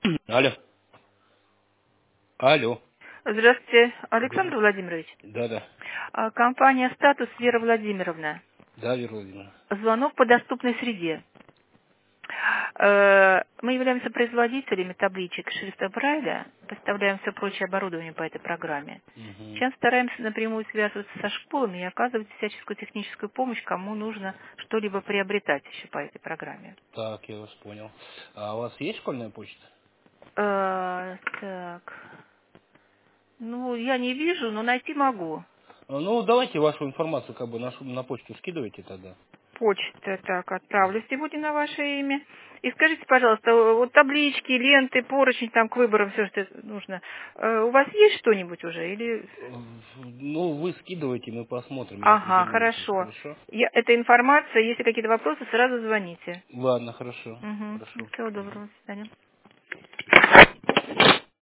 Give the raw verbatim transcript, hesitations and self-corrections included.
Алло. Алло. Здравствуйте, Да. Александр Владимирович. Да, да. А, Компания «Статус», Вера Владимировна. Да, Вера Владимировна. Звонок по доступной среде. Э, Мы являемся производителями табличек шрифта Брайля, поставляем все прочее оборудование по этой программе. Угу. Сейчас стараемся напрямую связываться со школами и оказывать всяческую техническую помощь, кому нужно что-либо приобретать еще по этой программе. Так, я вас понял. А у вас есть школьная почта? Э, Так, ну, я не вижу, но найти могу. А, Ну, давайте вашу информацию как бы на, ш- на почту скидывайте тогда. Почта, так, отправлю сегодня на ваше имя. И скажите, пожалуйста, вот таблички, ленты, поручень там к выборам, все, что нужно. Э, У вас есть что-нибудь уже? Или... Э, Ну, вы скидывайте, мы посмотрим и Ага, определимся. хорошо. Хорошо? Я, эта информация, если какие-то вопросы, сразу звоните. Ладно, хорошо. Угу. Хорошо. Всего Мгм. доброго, до свидания.